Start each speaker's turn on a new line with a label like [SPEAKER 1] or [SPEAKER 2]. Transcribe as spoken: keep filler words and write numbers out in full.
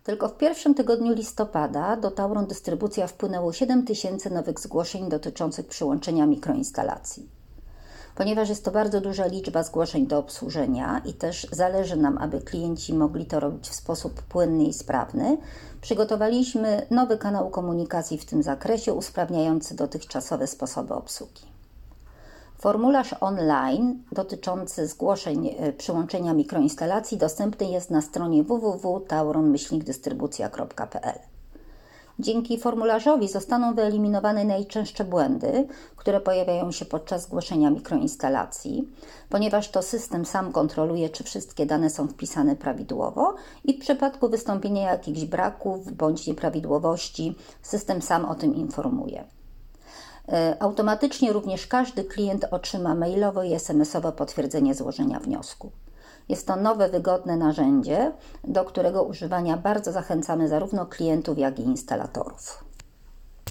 [SPEAKER 1] Tylko w pierwszym tygodniu listopada do Tauron Dystrybucja wpłynęło siedem tysięcy nowych zgłoszeń dotyczących przyłączenia mikroinstalacji. Ponieważ jest to bardzo duża liczba zgłoszeń do obsłużenia i też zależy nam, aby klienci mogli to robić w sposób płynny i sprawny, przygotowaliśmy nowy kanał komunikacji w tym zakresie, usprawniający dotychczasowe sposoby obsługi. Formularz online dotyczący zgłoszeń przyłączenia mikroinstalacji dostępny jest na stronie w w w kropka tauron myślnik dystrybucja kropka p l. Dzięki formularzowi zostaną wyeliminowane najczęstsze błędy, które pojawiają się podczas zgłoszenia mikroinstalacji, ponieważ to system sam kontroluje, czy wszystkie dane są wpisane prawidłowo i w przypadku wystąpienia jakichś braków bądź nieprawidłowości system sam o tym informuje. Automatycznie również każdy klient otrzyma mailowo i es em esowo potwierdzenie złożenia wniosku. Jest to nowe, wygodne narzędzie, do którego używania bardzo zachęcamy zarówno klientów, jak i instalatorów.